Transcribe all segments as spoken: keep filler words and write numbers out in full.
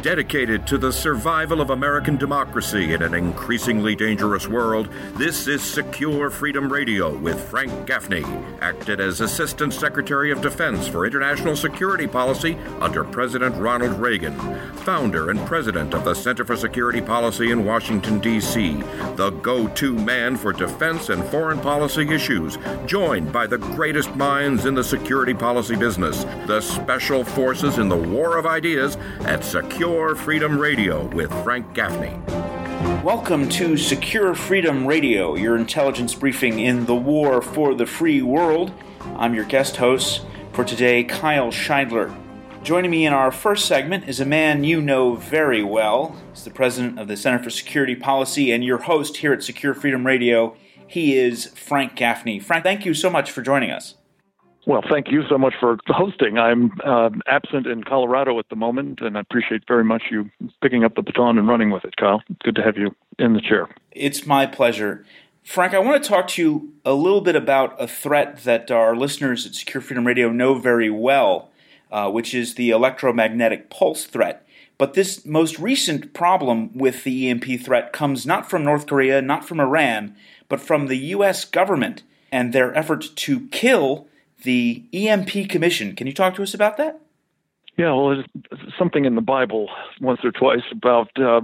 Dedicated to the survival of American democracy in an increasingly dangerous world, this is Secure Freedom Radio with Frank Gaffney, acted as Assistant Secretary of Defense for International Security Policy under President Ronald Reagan, founder and president of the Center for Security Policy in Washington, D C, the go-to man for defense and foreign policy issues, joined by the greatest minds in the security policy business, the special forces in the war of ideas at Secure Freedom Radio with Frank Gaffney. Welcome to Secure Freedom Radio, your intelligence briefing in the war for the free world. I'm your guest host for today, Kyle Scheidler. Joining me in our first segment is a man you know very well. He's the president of the Center for Security Policy and your host here at Secure Freedom Radio. He is Frank Gaffney. Frank, thank you so much for joining us. Well, thank you so much for hosting. I'm uh, absent in Colorado at the moment, and I appreciate very much you picking up the baton and running with it, Kyle. Good to have you in the chair. It's my pleasure. Frank, I want to talk to you a little bit about a threat that our listeners at Secure Freedom Radio know very well, uh, which is the electromagnetic pulse threat. But this most recent problem with the E M P threat comes not from North Korea, not from Iran, but from the U S government and their effort to kill the E M P Commission. Can you talk to us about that? Yeah, well, there's something in the Bible once or twice about uh,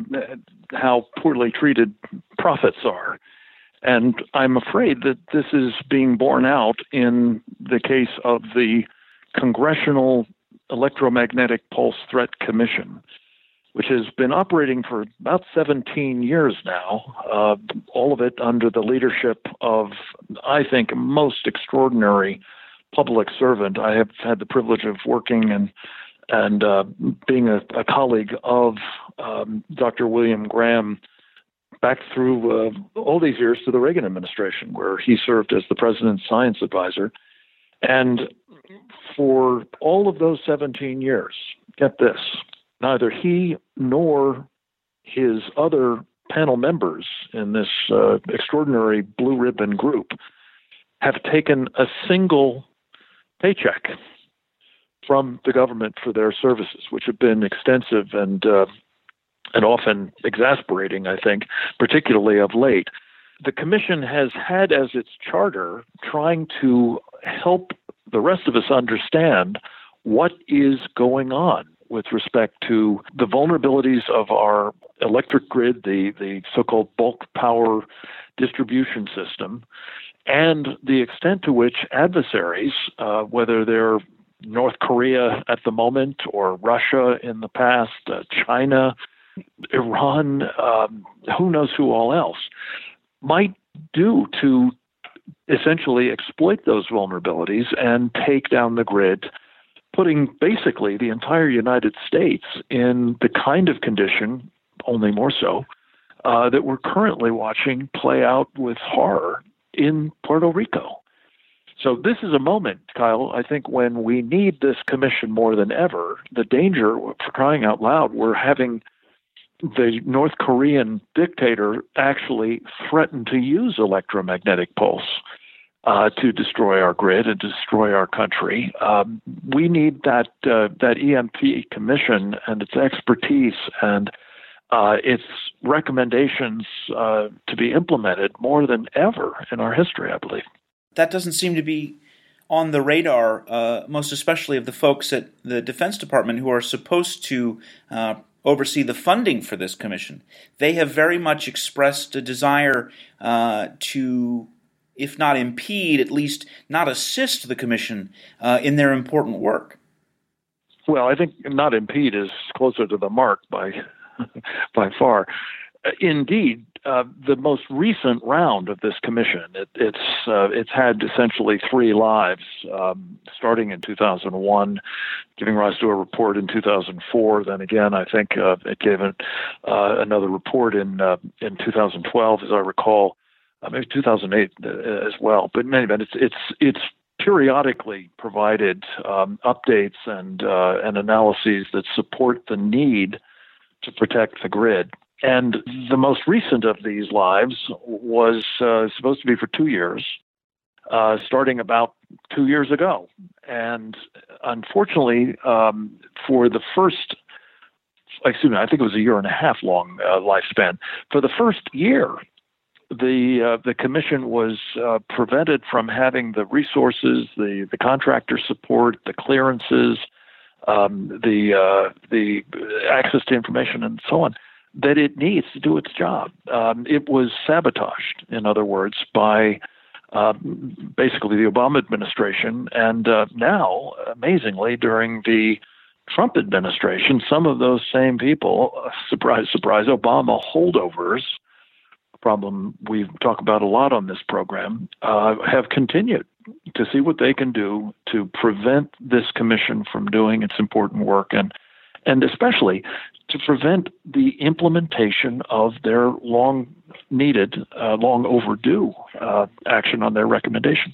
how poorly treated prophets are. And I'm afraid that this is being borne out in the case of the Congressional Electromagnetic Pulse Threat Commission, which has been operating for about seventeen years now, uh, all of it under the leadership of, I think, a most extraordinary public servant. I have had the privilege of working and and uh, being a, a colleague of um, Doctor William Graham back through uh, all these years to the Reagan administration, where he served as the president's science advisor. And for all of those seventeen years, get this, neither he nor his other panel members in this uh, extraordinary blue ribbon group have taken a single paycheck from the government for their services, which have been extensive and uh, and often exasperating, I think, particularly of late. The commission has had as its charter trying to help the rest of us understand what is going on with respect to the vulnerabilities of our electric grid, the, the so-called bulk power distribution system, and the extent to which adversaries, uh, whether they're North Korea at the moment or Russia in the past, uh, China, Iran, um, who knows who all else, might do to essentially exploit those vulnerabilities and take down the grid, putting basically the entire United States in the kind of condition, only more so, uh, that we're currently watching play out with horror in Puerto Rico. So this is a moment, Kyle, I think when we need this commission more than ever. The danger, for crying out loud, we're having the North Korean dictator actually threaten to use electromagnetic pulse uh, to destroy our grid and destroy our country. Um, we need that uh, that E M P commission and its expertise and uh, its recommendations uh, to be implemented more than ever in our history, I believe. That doesn't seem to be on the radar, uh, most especially of the folks at the Defense Department who are supposed to uh, oversee the funding for this commission. They have very much expressed a desire uh, to, if not impede, at least not assist the commission uh, in their important work. Well, I think not impede is closer to the mark by by far. Indeed, uh, the most recent round of this commission, it, it's uh, it's had essentially three lives, um, starting in two thousand one, giving rise to a report in two thousand four. Then again, I think uh, it gave an, uh, another report in uh, in two thousand twelve, as I recall, uh, maybe two thousand eight uh, as well. But in any event, it's it's it's periodically provided um, updates and uh, and analyses that support the need to protect the grid. And the most recent of these lives was uh, supposed to be for two years, uh, starting about two years ago. And unfortunately, um, for the first excuse me, I think it was a year and a half long uh, lifespan. For the first year, the uh, the commission was uh, prevented from having the resources, the, the contractor support, the clearances, um, the uh, the access to information, and so on, that it needs to do its job. Um, it was sabotaged, in other words, by uh, basically the Obama administration, and uh, now, amazingly, during the Trump administration, some of those same people, uh, surprise, surprise, Obama holdovers, a problem we talk about a lot on this program, uh, have continued to see what they can do to prevent this commission from doing its important work, and and especially to prevent the implementation of their long-needed, uh, long overdue uh, action on their recommendations.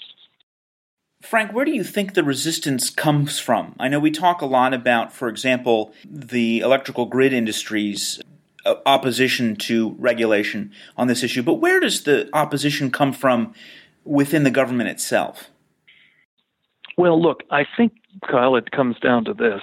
Frank, where do you think the resistance comes from? I know we talk a lot about, for example, the electrical grid industry's opposition to regulation on this issue, but where does the opposition come from within the government itself? Well, look, I think, Kyle, it comes down to this.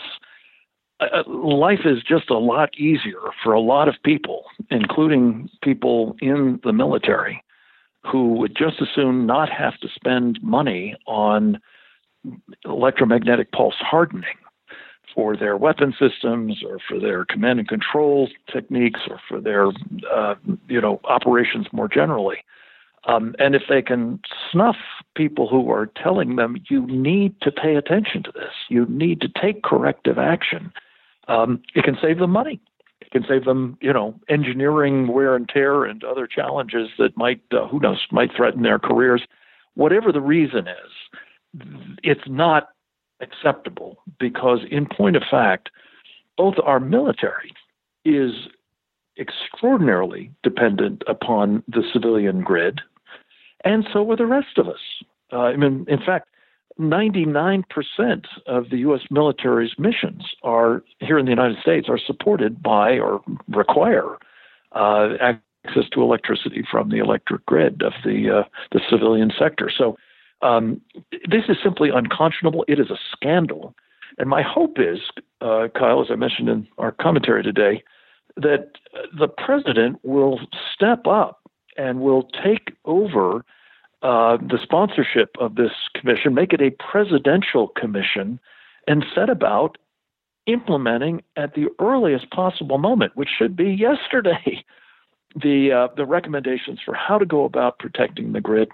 Uh, life is just a lot easier for a lot of people, including people in the military, who would just as soon not have to spend money on electromagnetic pulse hardening for their weapon systems or for their command and control techniques or for their, uh, you know, operations more generally. Um, and if they can snuff people who are telling them, you need to pay attention to this, you need to take corrective action, um, it can save them money. It can save them, you know, engineering wear and tear and other challenges that might, uh, who knows, might threaten their careers. Whatever the reason is, it's not acceptable because, in point of fact, both our military is extraordinarily dependent upon the civilian grid, and so are the rest of us. Uh, I mean, in fact, ninety-nine percent of the U S military's missions are here in the United States are supported by or require uh, access to electricity from the electric grid of the uh, the civilian sector. So um, this is simply unconscionable. It is a scandal. And my hope is, uh, Kyle, as I mentioned in our commentary today, that the president will step up and will take over uh, the sponsorship of this commission, make it a presidential commission, and set about implementing at the earliest possible moment, which should be yesterday, the uh, the recommendations for how to go about protecting the grid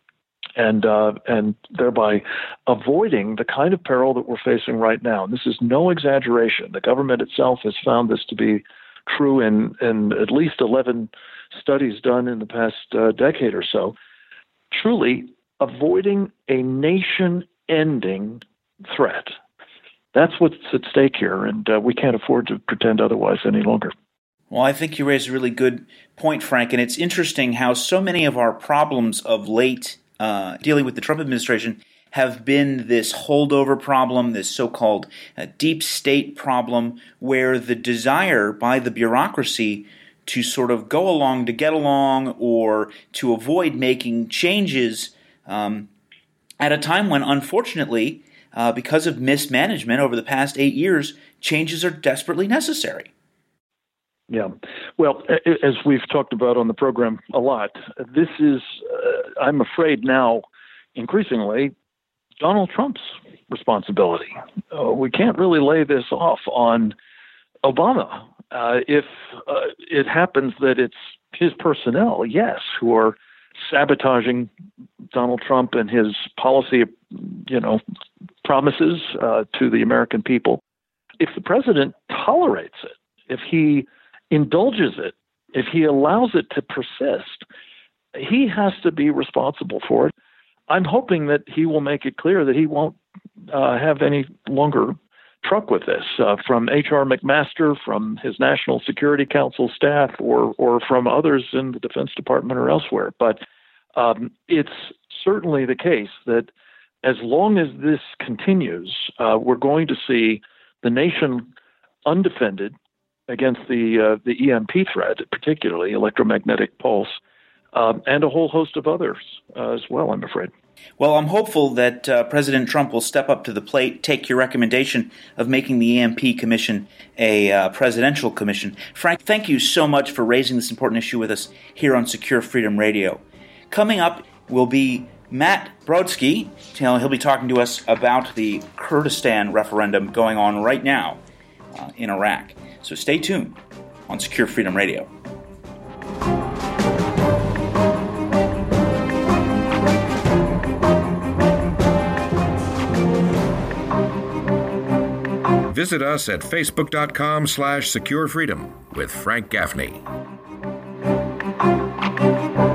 and uh, and thereby avoiding the kind of peril that we're facing right now. And this is no exaggeration. The government itself has found this to be true in, in at least eleven studies done in the past uh, decade or so. Truly, avoiding a nation-ending threat. That's what's at stake here, and uh, we can't afford to pretend otherwise any longer. Well, I think you raise a really good point, Frank, and it's interesting how so many of our problems of late uh, dealing with the Trump administration have been this holdover problem, this so-called uh, deep state problem, where the desire by the bureaucracy to sort of go along to get along or to avoid making changes um, at a time when, unfortunately, uh, because of mismanagement over the past eight years, changes are desperately necessary. Yeah. Well, as we've talked about on the program a lot, this is, uh, I'm afraid now, increasingly, Donald Trump's responsibility. Uh, we can't really lay this off on Obama. Uh, if uh, it happens that it's his personnel, yes, who are sabotaging Donald Trump and his policy, you know, promises uh, to the American people, if the president tolerates it, if he indulges it, if he allows it to persist, he has to be responsible for it. I'm hoping that he will make it clear that he won't uh, have any longer truck with this, uh, from H R McMaster, from his National Security Council staff, or or from others in the Defense Department or elsewhere. But um, it's certainly the case that as long as this continues, uh, we're going to see the nation undefended against the uh, the E M P threat, particularly electromagnetic pulse, uh, and a whole host of others uh, as well, I'm afraid. Well, I'm hopeful that uh, President Trump will step up to the plate, take your recommendation of making the E M P Commission a uh, presidential commission. Frank, thank you so much for raising this important issue with us here on Secure Freedom Radio. Coming up will be Matt Brodsky. He'll be talking to us about the Kurdistan referendum going on right now uh, in Iraq. So stay tuned on Secure Freedom Radio. Visit us at facebook.com slash securefreedom with Frank Gaffney.